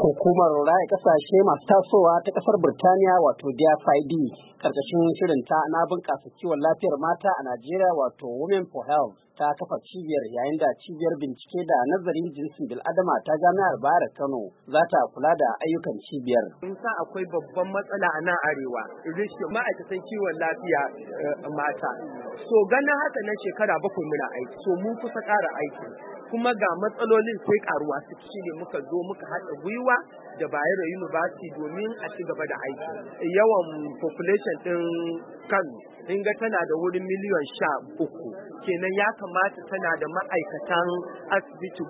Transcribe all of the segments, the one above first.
Hukumar raya kasashe masu tasowa ta kasar Birtaniya wato DFID karkashin shirinta na bunƙasa kiwon lafiyar mata a Najeriya wato Women for Health ta kafa cibiyar, yayin da cibiyar bincike da nazarin jinsin bil'adama ta Jami'ar Bayero Kano za ta kula da ayyukan cibiyar. In sa akwai babban matsala a nan arewa, rashin ma'aikatan kiwon lafiya mata. So ganin haka na shekara 7 muna aiki, so mun kusa ƙara aiki. Kuma ga matsalolin sai karuwa su ne muka zo muka haɗa gwiwa da Bayero University domin a ci gaba da aiki. Yawan population ɗin Kano in ga tana da wurin miliyan 13, kenan ya kamata tana da ma'aikatan asibiti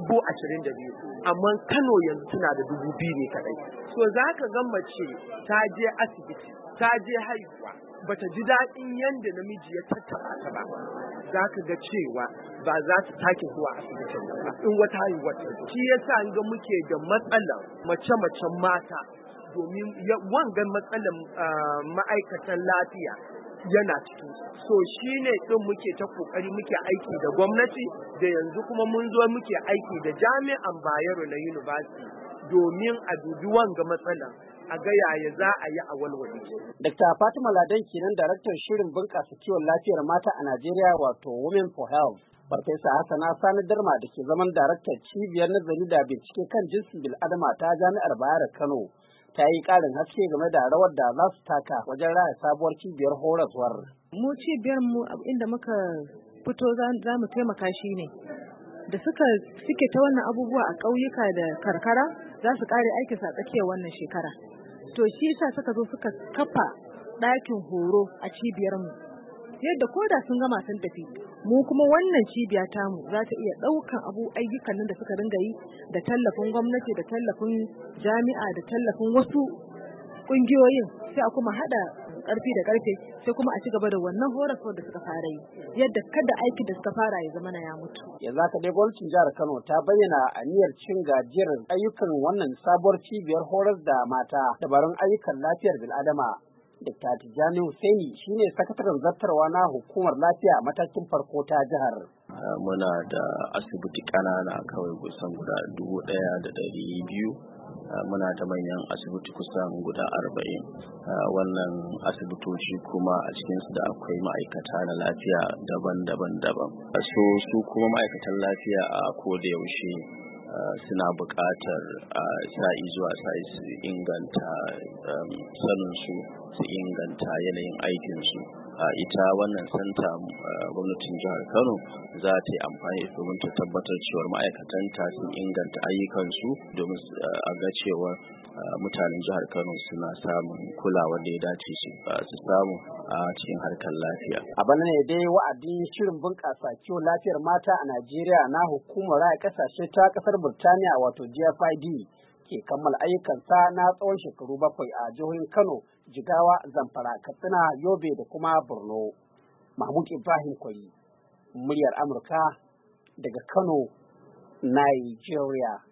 22,000, amma Kano yanzu tana da 2,000 ne kadai. So za ka ga mace ta je asibiti, ta je haihuwa, bata ji daɗin yadda namiji ya tattaba ta ba, za ka ga cewa ba za ta sake zuwa asibitin ba in wata haihuwar ta. Shi yasa ga muke da matsalar mace-macen mata, domin wangan matsalar ma'aikatan lafiya yana cikin. So shi ne ɗin muke ta ƙoƙari muke aiki da gwamnati, da yanzu kuma mun zo muke aiki da Jami'an Bayero na University domin a dubi wanga matsalar, a ga yaya za a yi a walwale. Dr. Fatima Ladan kenan daraktar shirin bunƙasa kiwon lafiyar mata a Najeriya wato Women for Health. Farfesa Hassana Sani Darma da ke zaman daraktar cibiyar nazari da bincike kan jinsin bil'adama ta Jami'ar Bayero Kano ta yi ƙarin haske game da rawar da za su taka wajen raya sabuwar cibiyar horaswar. Mu cibiyar mu inda muka fito za mu taimaka shi ne da suke ta wannan abubuwa a ƙauyuka da karkara za su ƙare aikinsa a tsakiyar wannan shekara. To shi yasa suka zo suka kafa ɗakin horo a cibiyarmu, yadda ko da sun gama sun tafi, mu kuma wannan cibiya tamu za ta iya ɗaukan ayyukan nan da suka ringa yi da tallafin gwamnati, da tallafin jami'a, da tallafin wasu ƙungiyoyin, sai a kuma haɗa ƙarfi da ƙarfe, sai kuma a ci gaba da wannan horaswar da suka fara yi, yadda kada aikin da suka fara ya zama na ya mutu. Yanzu haka dai gwamnatin jihar Kano ta bayyana aniyar cin gajiyar ayyukan wannan sabuwar cibiyar horar da mata dabarun ayyukan lafiyar bil'adama. Dr. Tijjani Hussaini shine sakataren zartarwa na hukumar lafiya a matakin farko ta jihar. Muna da asibiti ƙanana kawai kusan guda 1,200. Muna da manyan asibiti kusan guda 40. Wannan asibitoci kuma a cikinsu da akwai ma'aikata na lafiya daban-daban. Su kuma ma'aikatan lafiya a koda yaushe suna buƙatar sa'i zuwa sa'i su inganta saninsu, su inganta yanayin aikinsu. Ita wannan santa gwamnatin jihar Kano za ta yi amfani da domin ta tabbatar cewar ma'aikatanta sun inganta ayyukansu domin a ga cewa mutanen jihar Kano suna samun kulawa da ya dace su samu a cikin harkar lafiya. A bana ne dai wa'adin shirin bunƙasa kiwon lafiyar mata a Najeriya na hukumar raya ƙasashe ta ƙasar Birtaniya wato DFID ke kammala ayyukansa na tsawon shekaru 7 a jihohin Kano, Jigawa, Zamfara, Katsina, Yobe da kuma Borno. Mahmud Ibrahim Kwari, muryar Amurka daga Kano, Nigeria.